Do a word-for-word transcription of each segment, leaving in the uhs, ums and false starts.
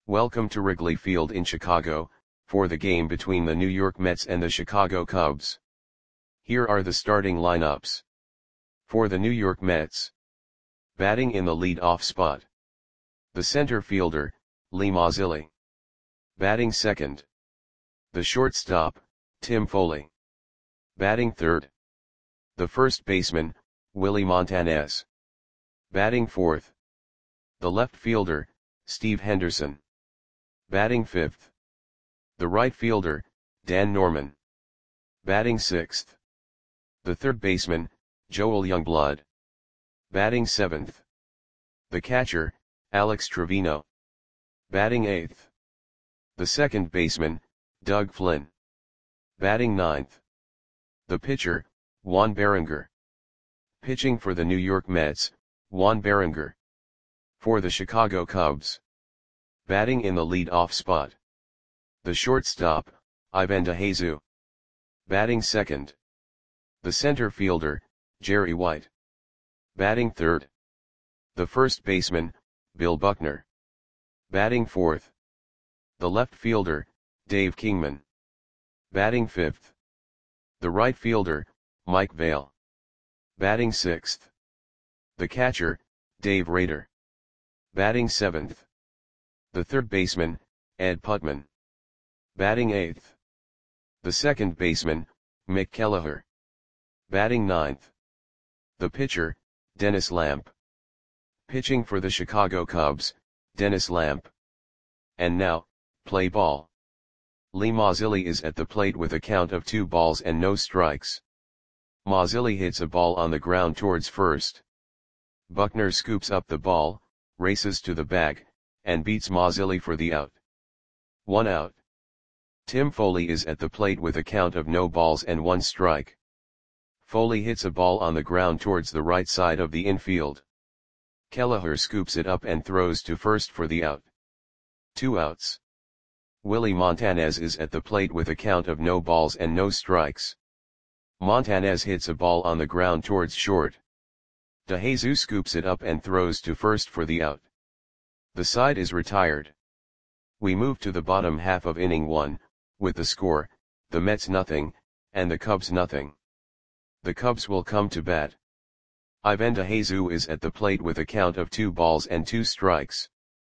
Welcome to Wrigley Field in Chicago, for the game between the New York Mets and the Chicago Cubs. Here are the starting lineups. For the New York Mets. Batting in the lead-off spot. The center fielder, Lee Mazzilli. Batting second. The shortstop, Tim Foley. Batting third. The first baseman, Willie Montanez. Batting fourth. The left fielder, Steve Henderson. Batting fifth. The right fielder, Dan Norman. Batting sixth. The third baseman, Joel Youngblood. Batting seventh. The catcher, Alex Trevino. Batting eighth. The second baseman, Doug Flynn. Batting ninth. The pitcher, Juan Berenger. Pitching for the New York Mets, Juan Berenger. For the Chicago Cubs. Batting in the lead-off spot. The shortstop, Ivan DeJesus. Batting second. The center fielder, Jerry White. Batting third. The first baseman, Bill Buckner. Batting fourth. The left fielder, Dave Kingman. Batting fifth. The right fielder, Mike Vail. Batting sixth. The catcher, Dave Rader. Batting seventh. The third baseman, Ed Putman. Batting eighth. The second baseman, Mick Kelleher. Batting ninth. The pitcher, Dennis Lamp. Pitching for the Chicago Cubs, Dennis Lamp. And now, play ball. Lee Mazzilli is at the plate with a count of two balls and no strikes. Mazzilli hits a ball on the ground towards first. Buckner scoops up the ball, races to the bag, and beats Mazzilli for the out. One out. Tim Foley is at the plate with a count of no balls and one strike. Foley hits a ball on the ground towards the right side of the infield. Kelleher scoops it up and throws to first for the out. Two outs. Willie Montanez is at the plate with a count of no balls and no strikes. Montanez hits a ball on the ground towards short. DeJesus scoops it up and throws to first for the out. The side is retired. We move to the bottom half of inning one, with the score, the Mets nothing, and the Cubs nothing. The Cubs will come to bat. Ivan DeJesus is at the plate with a count of two balls and two strikes.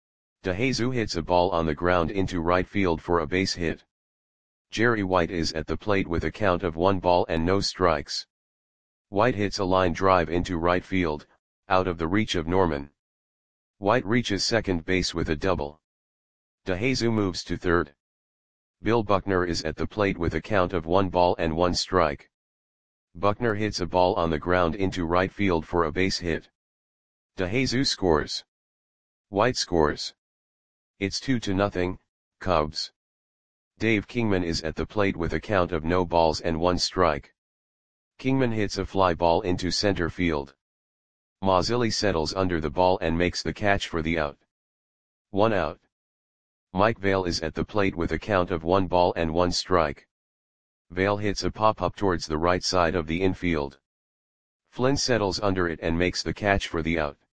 DeJesus hits a ball on the ground into right field for a base hit. Jerry White is at the plate with a count of one ball and no strikes. White hits a line drive into right field, out of the reach of Norman. White reaches second base with a double. DeJesus moves to third. Bill Buckner is at the plate with a count of one ball and one strike. Buckner hits a ball on the ground into right field for a base hit. DeJesus scores. White scores. It's two to nothing, Cubs. Dave Kingman is at the plate with a count of no balls and one strike. Kingman hits a fly ball into center field. Mazzilli settles under the ball and makes the catch for the out. One out. Mike Vail is at the plate with a count of one ball and one strike. Vail hits a pop-up towards the right side of the infield. Flynn settles under it and makes the catch for the out.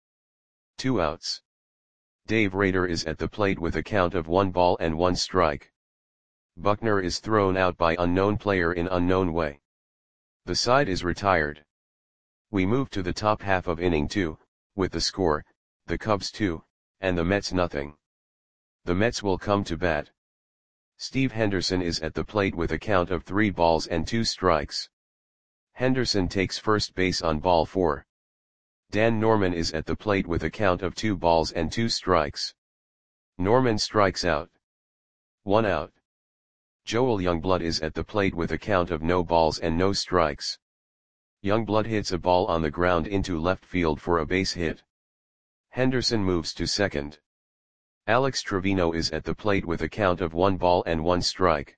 Two outs. Dave Rader is at the plate with a count of one ball and one strike. Buckner is thrown out by unknown player in unknown way. The side is retired. We move to the top half of inning two, with the score, the Cubs two, and the Mets nothing. The Mets will come to bat. Steve Henderson is at the plate with a count of three balls and two strikes. Henderson takes first base on ball four. Dan Norman is at the plate with a count of two balls and two strikes. Norman strikes out. One out. Joel Youngblood is at the plate with a count of no balls and no strikes. Youngblood hits a ball on the ground into left field for a base hit. Henderson moves to second. Alex Trevino is at the plate with a count of one ball and one strike.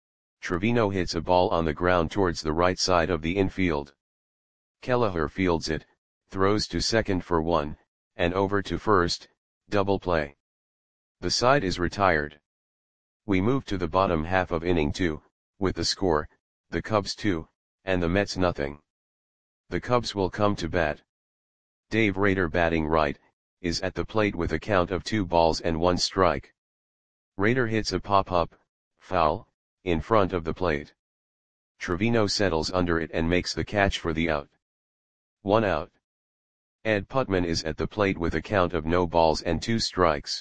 Trevino hits a ball on the ground towards the right side of the infield. Kelleher fields it, throws to second for one, and over to first, double play. The side is retired. We move to the bottom half of inning two, with the score, the Cubs two, and the Mets nothing. The Cubs will come to bat. Dave Rader batting right, is at the plate with a count of two balls and one strike. Raider hits a pop-up, foul, in front of the plate. Trevino settles under it and makes the catch for the out. One out. Ed Putman is at the plate with a count of no balls and two strikes.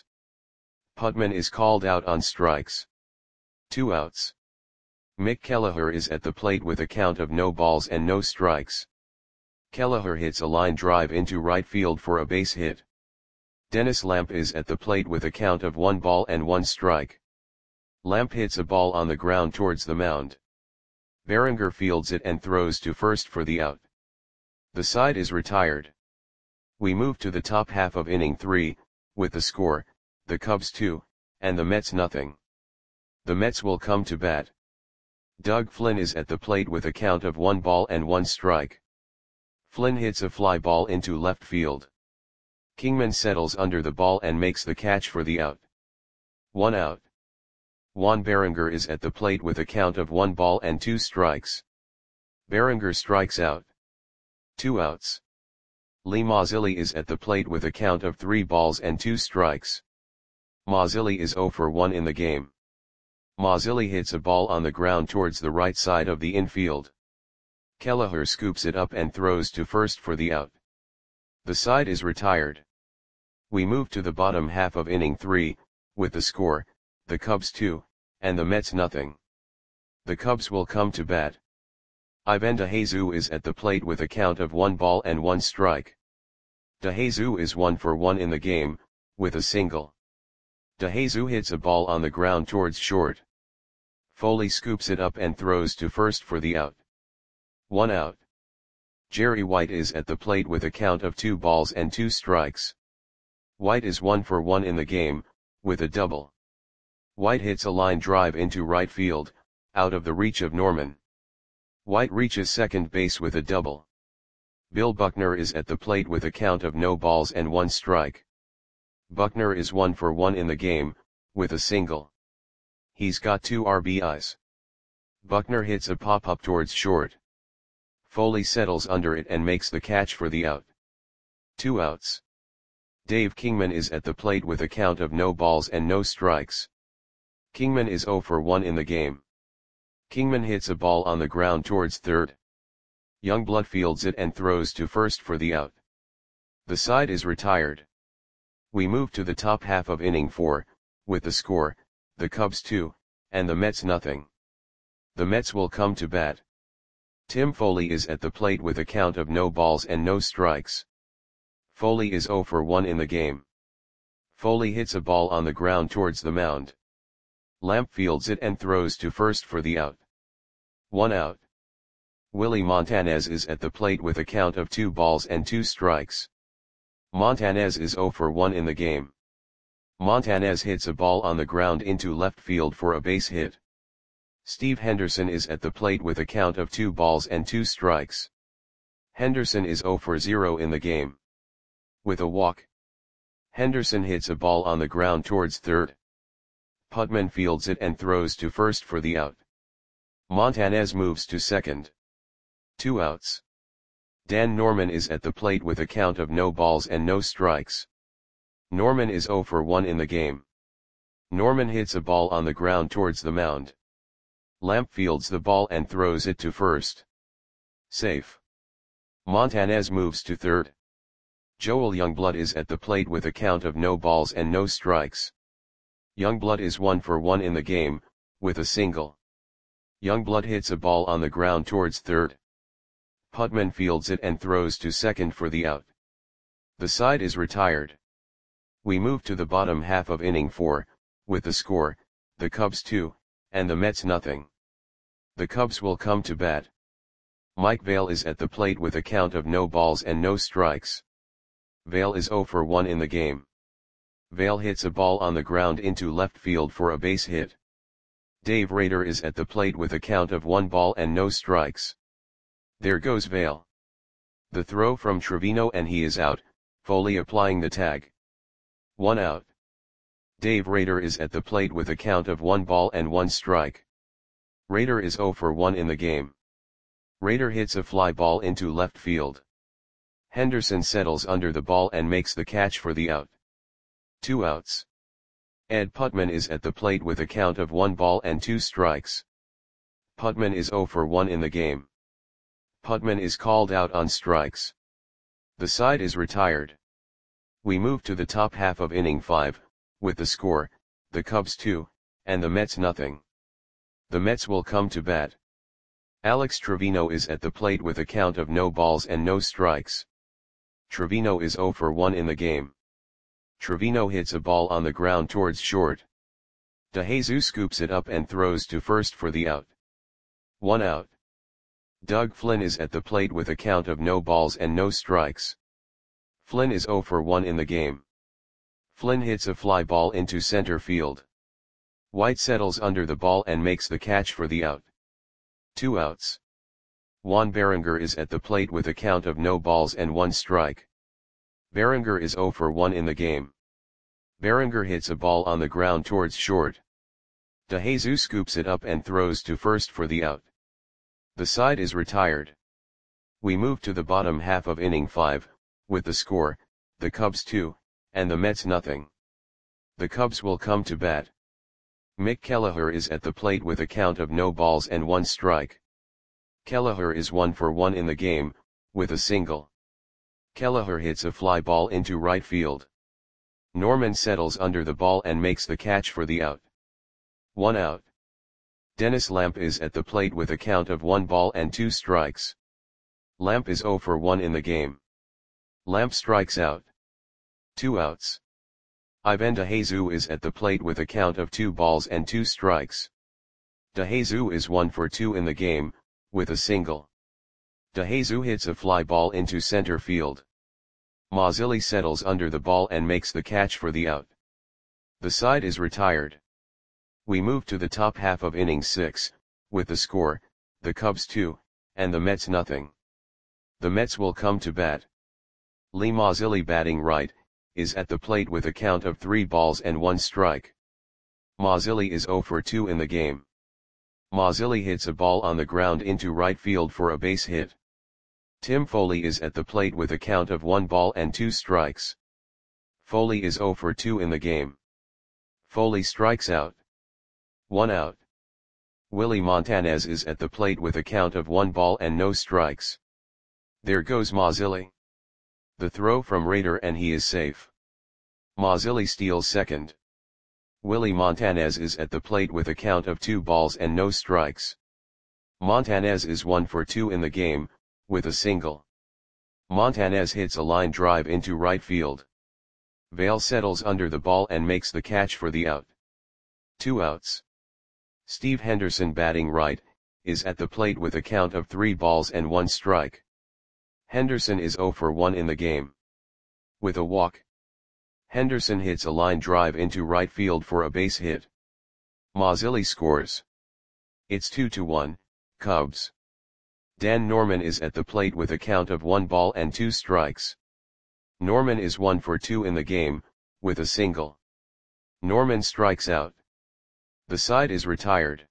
Putman is called out on strikes. Two outs. Mick Kelleher is at the plate with a count of no balls and no strikes. Kelleher hits a line drive into right field for a base hit. Dennis Lamp is at the plate with a count of one ball and one strike. Lamp hits a ball on the ground towards the mound. Berenger fields it and throws to first for the out. The side is retired. We move to the top half of inning three, with the score, the Cubs two, and the Mets nothing. The Mets will come to bat. Doug Flynn is at the plate with a count of one ball and one strike. Flynn hits a fly ball into left field. Kingman settles under the ball and makes the catch for the out. One out. Juan Berenger is at the plate with a count of one ball and two strikes. Berenger strikes out. Two outs. Lee Mazzilli is at the plate with a count of three balls and two strikes. Mazzilli is zero for one in the game. Mazzilli hits a ball on the ground towards the right side of the infield. Kelleher scoops it up and throws to first for the out. The side is retired. We move to the bottom half of inning three, with the score, the Cubs two, and the Mets nothing. The Cubs will come to bat. Ivan DeJesus is at the plate with a count of one ball and one strike. DeJesus is one for one in the game, with a single. DeJesus hits a ball on the ground towards short. Foley scoops it up and throws to first for the out. One out. Jerry White is at the plate with a count of two balls and two strikes. White is one for one in the game, with a double. White hits a line drive into right field, out of the reach of Norman. White reaches second base with a double. Bill Buckner is at the plate with a count of no balls and one strike. Buckner is one for one in the game, with a single. He's got two R B Is. Buckner hits a pop-up towards short. Foley settles under it and makes the catch for the out. Two outs. Dave Kingman is at the plate with a count of no balls and no strikes. Kingman is zero for one in the game. Kingman hits a ball on the ground towards third. Youngblood fields it and throws to first for the out. The side is retired. We move to the top half of inning four, with the score, the Cubs two, and the Mets nothing. The Mets will come to bat. Tim Foley is at the plate with a count of no balls and no strikes. Foley is zero for one in the game. Foley hits a ball on the ground towards the mound. Lamp fields it and throws to first for the out. One out. Willie Montanez is at the plate with a count of two balls and two strikes. Montanez is zero for one in the game. Montanez hits a ball on the ground into left field for a base hit. Steve Henderson is at the plate with a count of two balls and two strikes. Henderson is zero for zero in the game. With a walk. Henderson hits a ball on the ground towards third. Putman fields it and throws to first for the out. Montanez moves to second. Two outs. Dan Norman is at the plate with a count of no balls and no strikes. Norman is zero for one in the game. Norman hits a ball on the ground towards the mound. Lamp fields the ball and throws it to first. Safe. Montanez moves to third. Joel Youngblood is at the plate with a count of no balls and no strikes. Youngblood is one for one in the game, with a single. Youngblood hits a ball on the ground towards third. Putman fields it and throws to second for the out. The side is retired. We move to the bottom half of inning four, with the score, the Cubs two, and the Mets nothing. The Cubs will come to bat. Mike Vail is at the plate with a count of no balls and no strikes. Vail is zero for one in the game. Vail hits a ball on the ground into left field for a base hit. Dave Rader is at the plate with a count of one ball and no strikes. There goes Vail. The throw from Trevino and he is out, Foley applying the tag. One out. Dave Rader is at the plate with a count of one ball and one strike. Rader is zero for one in the game. Rader hits a fly ball into left field. Henderson settles under the ball and makes the catch for the out. Two outs. Ed Putman is at the plate with a count of one ball and two strikes. Putman is zero for one in the game. Putman is called out on strikes. The side is retired. We move to the top half of inning five, with the score, the Cubs two, and the Mets nothing. The Mets will come to bat. Alex Trevino is at the plate with a count of no balls and no strikes. Trevino is zero for one in the game. Trevino hits a ball on the ground towards short. DeJesus scoops it up and throws to first for the out. One out. Doug Flynn is at the plate with a count of no balls and no strikes. Flynn is zero for one in the game. Flynn hits a fly ball into center field. White settles under the ball and makes the catch for the out. Two outs. Juan Berenger is at the plate with a count of no balls and one strike. Berenger is zero for one in the game. Berenger hits a ball on the ground towards short. DeJesus scoops it up and throws to first for the out. The side is retired. We move to the bottom half of inning five, with the score, the Cubs two, and the Mets nothing. The Cubs will come to bat. Mick Kelleher is at the plate with a count of no balls and one strike. Kelleher is one for one in the game, with a single. Kelleher hits a fly ball into right field. Norman settles under the ball and makes the catch for the out. One out. Dennis Lamp is at the plate with a count of one ball and two strikes. Lamp is zero for one in the game. Lamp strikes out. Two outs. Ivan DeJesus is at the plate with a count of two balls and two strikes. DeJesus is one for two in the game, with a single. DeJesus hits a fly ball into center field. Mazzilli settles under the ball and makes the catch for the out. The side is retired. We move to the top half of inning six, with the score, the Cubs two, and the Mets nothing. The Mets will come to bat. Lee Mazzilli, batting right, is at the plate with a count of three balls and one strike. Mazzilli is zero for two in the game. Mazzilli hits a ball on the ground into right field for a base hit. Tim Foley is at the plate with a count of one ball and two strikes. Foley is zero for two in the game. Foley strikes out. One out. Willie Montanez is at the plate with a count of one ball and no strikes. There goes Mazzilli. The throw from Rader and he is safe. Mazzilli steals second. Willie Montanez is at the plate with a count of two balls and no strikes. Montanez is one for two in the game, with a single. Montanez hits a line drive into right field. Vail settles under the ball and makes the catch for the out. Two outs. Steve Henderson, batting right, is at the plate with a count of three balls and one strike. Henderson is zero for one in the game. With a walk. Henderson hits a line drive into right field for a base hit. Mazzilli scores. It's two to one, Cubs. Dan Norman is at the plate with a count of one ball and two strikes. Norman is one for two in the game, with a single. Norman strikes out. The side is retired.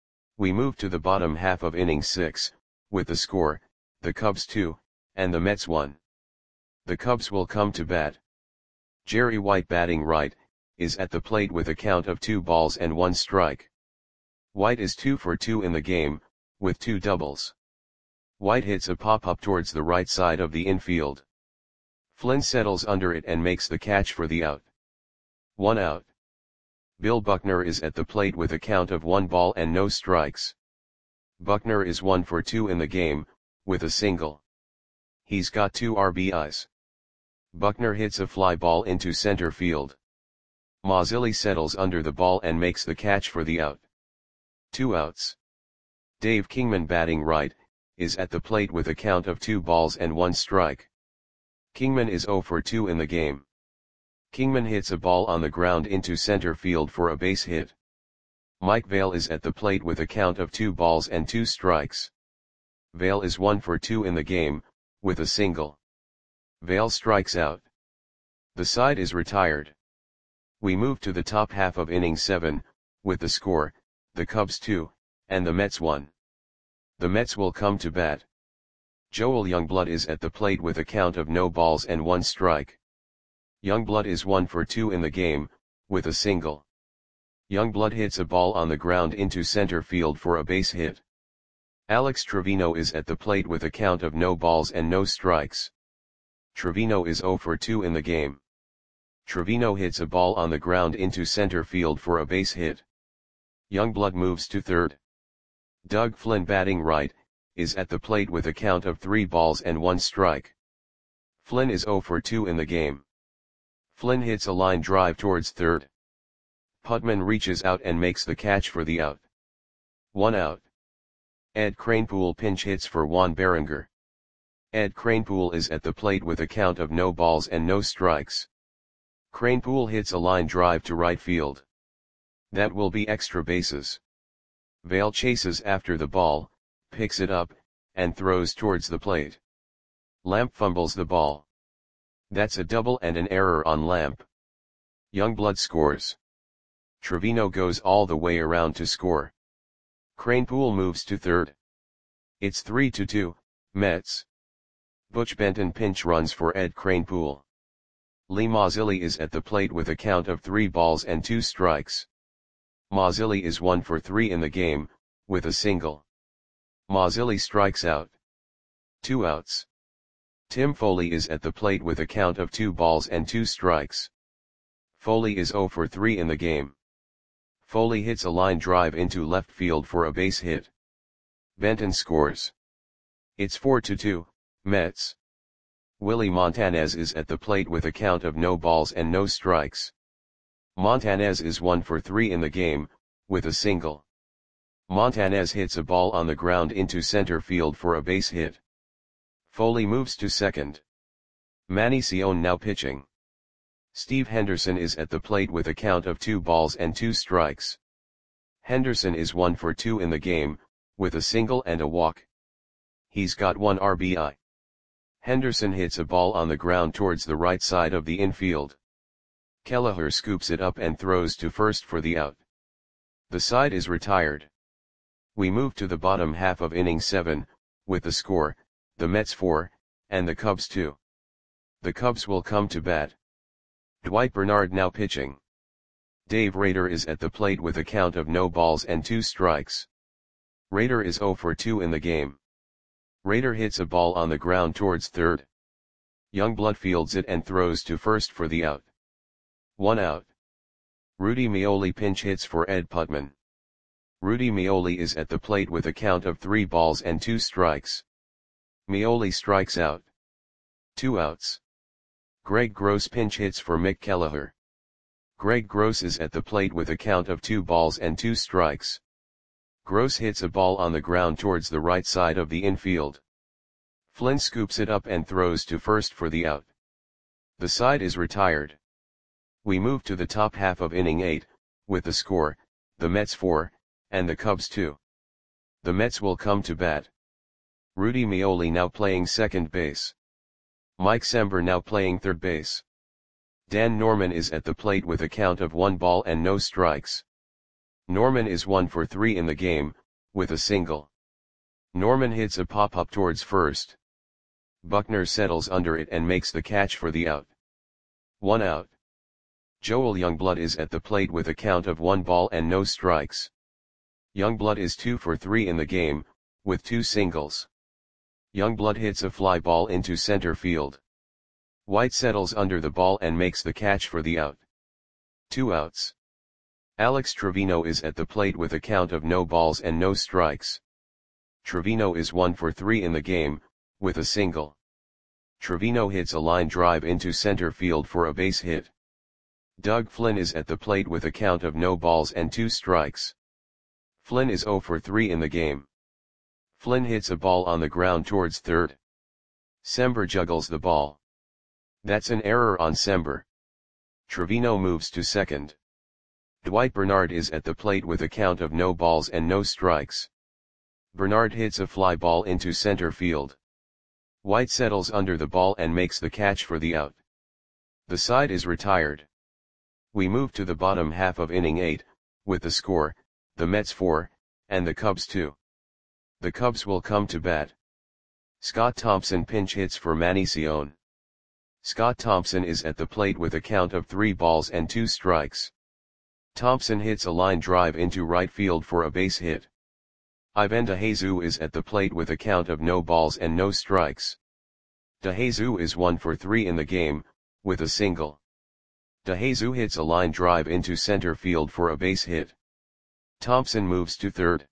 We move to the bottom half of inning six, with the score, the Cubs two, and the Mets one. The Cubs will come to bat. Jerry White, batting right, is at the plate with a count of two balls and one strike. White is two for two in the game, with two doubles. White hits a pop-up towards the right side of the infield. Flynn settles under it and makes the catch for the out. One out. Bill Buckner is at the plate with a count of one ball and no strikes. Buckner is one for two in the game, with a single. He's got two R B Is. Buckner hits a fly ball into center field. Mazzilli settles under the ball and makes the catch for the out. Two outs. Dave Kingman, batting right, is at the plate with a count of two balls and one strike. Kingman is zero for two in the game. Kingman hits a ball on the ground into center field for a base hit. Mike Vail is at the plate with a count of two balls and two strikes. Vail is one for two in the game, with a single. Vail strikes out. The side is retired. We move to the top half of inning seven, with the score, the Cubs two, and the Mets one. The Mets will come to bat. Joel Youngblood is at the plate with a count of no balls and one strike. Youngblood is one for two in the game, with a single. Youngblood hits a ball on the ground into center field for a base hit. Alex Trevino is at the plate with a count of no balls and no strikes. Trevino is zero for two in the game. Trevino hits a ball on the ground into center field for a base hit. Youngblood moves to third. Doug Flynn, batting right, is at the plate with a count of three balls and one strike. Flynn is zero for two in the game. Flynn hits a line drive towards third. Putman reaches out and makes the catch for the out. One out. Ed Kranepool pinch hits for Juan Berenger. Ed Kranepool is at the plate with a count of no balls and no strikes. Kranepool hits a line drive to right field. That will be extra bases. Vail chases after the ball, picks it up, and throws towards the plate. Lamp fumbles the ball. That's a double and an error on Lamp. Youngblood scores. Trevino goes all the way around to score. Kranepool moves to third. It's three to two, Mets. Butch Benton pinch runs for Ed Kranepool. Lee Mazzilli is at the plate with a count of three balls and two strikes. Mazzilli is one for three in the game, with a single. Mazzilli strikes out. Two outs. Tim Foley is at the plate with a count of two balls and two strikes. Foley is zero for three in the game. Foley hits a line drive into left field for a base hit. Benton scores. It's four to two, Mets. Willie Montanez is at the plate with a count of no balls and no strikes. Montanez is one for three in the game, with a single. Montanez hits a ball on the ground into center field for a base hit. Foley moves to second. Manny Sion now pitching. Steve Henderson is at the plate with a count of two balls and two strikes. Henderson is one for two in the game, with a single and a walk. He's got one R B I. Henderson hits a ball on the ground towards the right side of the infield. Kelleher scoops it up and throws to first for the out. The side is retired. We move to the bottom half of inning seven, with the score, the Mets four, and the Cubs two. The Cubs will come to bat. Dwight Bernard now pitching. Dave Rader is at the plate with a count of no balls and two strikes. Rader is zero for two in the game. Rader hits a ball on the ground towards third. Youngblood fields it and throws to first for the out. One out. Rudy Meoli pinch hits for Ed Putman. Rudy Meoli is at the plate with a count of three balls and two strikes. Meoli strikes out. Two outs. Greg Gross pinch hits for Mick Kelleher. Greg Gross is at the plate with a count of two balls and two strikes. Gross hits a ball on the ground towards the right side of the infield. Flynn scoops it up and throws to first for the out. The side is retired. We move to the top half of inning eight, with the score, the Mets four, and the Cubs two. The Mets will come to bat. Rudy Meoli now playing second base. Mike Sember now playing third base. Dan Norman is at the plate with a count of one ball and no strikes. Norman is one for three in the game, with a single. Norman hits a pop-up towards first. Buckner settles under it and makes the catch for the out. One out. Joel Youngblood is at the plate with a count of one ball and no strikes. Youngblood is two for three in the game, with two singles. Youngblood hits a fly ball into center field. White settles under the ball and makes the catch for the out. Two outs. Alex Trevino is at the plate with a count of no balls and no strikes. Trevino is one for three in the game, with a single. Trevino hits a line drive into center field for a base hit. Doug Flynn is at the plate with a count of no balls and two strikes. Flynn is zero for three in the game. Flynn hits a ball on the ground towards third. Sember juggles the ball. That's an error on Sember. Trevino moves to second. Dwight Bernard is at the plate with a count of no balls and no strikes. Bernard hits a fly ball into center field. White settles under the ball and makes the catch for the out. The side is retired. We move to the bottom half of inning eight, with the score, the Mets four, and the Cubs two. The Cubs will come to bat. Scott Thompson pinch hits for Manny Sion. Scott Thompson is at the plate with a count of three balls and two strikes. Thompson hits a line drive into right field for a base hit. Ivan DeJesus is at the plate with a count of no balls and no strikes. DeJesus is one for three in the game, with a single. DeJesus hits a line drive into center field for a base hit. Thompson moves to third.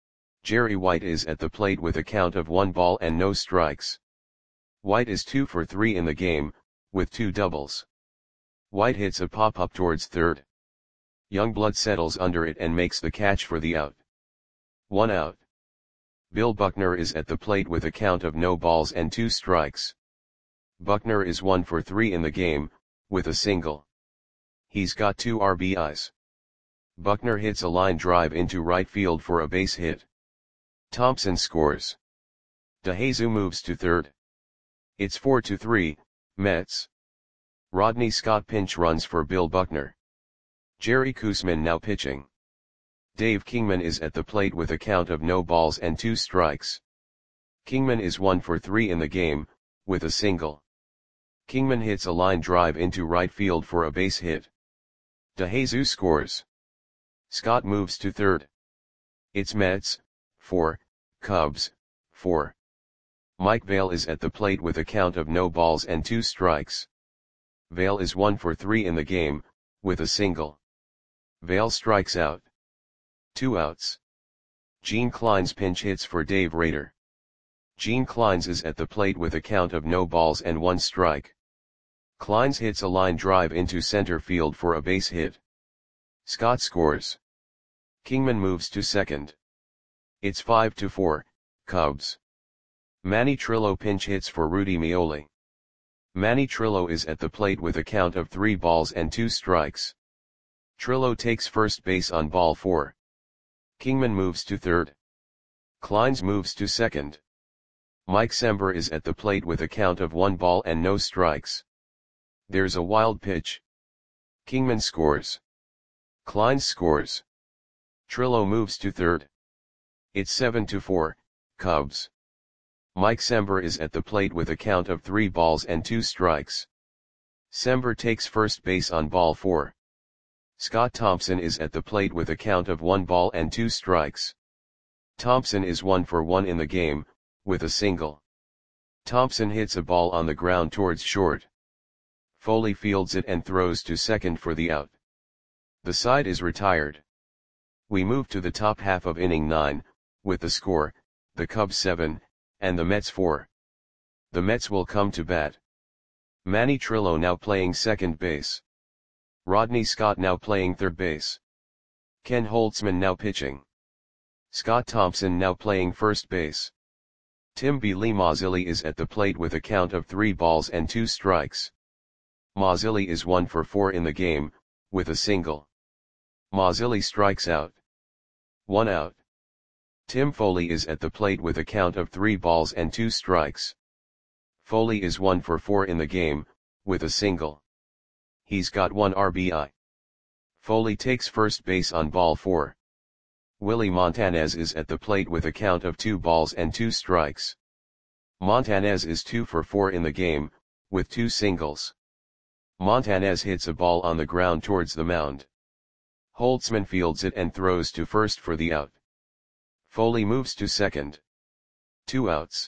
Jerry White is at the plate with a count of one ball and no strikes. White is two for three in the game, with two doubles. White hits a pop-up towards third. Youngblood settles under it and makes the catch for the out. One out. Bill Buckner is at the plate with a count of no balls and two strikes. Buckner is one for three in the game, with a single. He's got two R B Is. Buckner hits a line drive into right field for a base hit. Thompson scores. DeJesus moves to third. It's four to three, Mets. Rodney Scott pinch runs for Bill Buckner. Jerry Koosman now pitching. Dave Kingman is at the plate with a count of no balls and two strikes. Kingman is one for three in the game, with a single. Kingman hits a line drive into right field for a base hit. DeJesus scores. Scott moves to third. It's Mets, four, Cubs, four. Mike Vail is at the plate with a count of no balls and two strikes. Vail is one for three in the game, with a single. Vail strikes out. Two outs. Gene Clines pinch hits for Dave Rader. Gene Clines is at the plate with a count of no balls and one strike. Clines hits a line drive into center field for a base hit. Scott scores. Kingman moves to second. It's five to four, Cubs. Manny Trillo pinch hits for Rudy Meoli. Manny Trillo is at the plate with a count of three balls and two strikes. Trillo takes first base on ball four. Kingman moves to third. Clines moves to second. Mike Sember is at the plate with a count of one ball and no strikes. There's a wild pitch. Kingman scores. Clines scores. Trillo moves to third. It's seven to four, Cubs. Mike Sember is at the plate with a count of three balls and two strikes. Sember takes first base on ball four. Scott Thompson is at the plate with a count of one ball and two strikes. Thompson is one for one in the game, with a single. Thompson hits a ball on the ground towards short. Foley fields it and throws to second for the out. The side is retired. We move to the top half of inning nine, with the score, the Cubs seven, and the Mets four. The Mets will come to bat. Manny Trillo now playing second base. Rodney Scott now playing third base. Ken Holtzman now pitching. Scott Thompson now playing first base. Tim B. Lee Mazzilli is at the plate with a count of three balls and two strikes. Mazzilli is one for four in the game, with a single. Mazzilli strikes out. One out. Tim Foley is at the plate with a count of three balls and two strikes. Foley is one for four in the game, with a single. He's got one R B I. Foley takes first base on ball four. Willie Montanez is at the plate with a count of two balls and two strikes. Montanez is two for four in the game, with two singles. Montanez hits a ball on the ground towards the mound. Holtzman fields it and throws to first for the out. Foley moves to second. Two outs.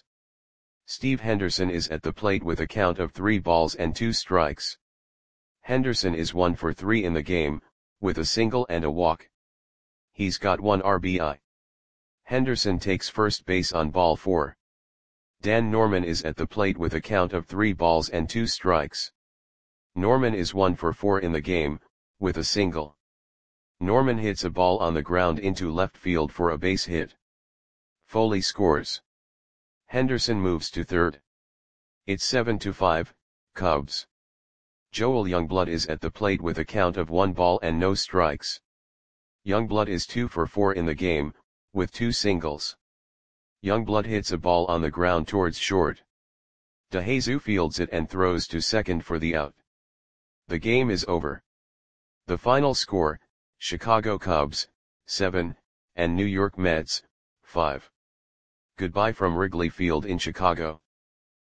Steve Henderson is at the plate with a count of three balls and two strikes. Henderson is one for three in the game, with a single and a walk. He's got one R B I. Henderson takes first base on ball four. Dan Norman is at the plate with a count of three balls and two strikes. Norman is one for four in the game, with a single. Norman hits a ball on the ground into left field for a base hit. Foley scores. Henderson moves to third. It's seven to five, Cubs. Joel Youngblood is at the plate with a count of one ball and no strikes. Youngblood is two for four in the game, with two singles. Youngblood hits a ball on the ground towards short. DeJesus fields it and throws to second for the out. The game is over. The final score, Chicago Cubs, seven, and New York Mets, five. Goodbye from Wrigley Field in Chicago.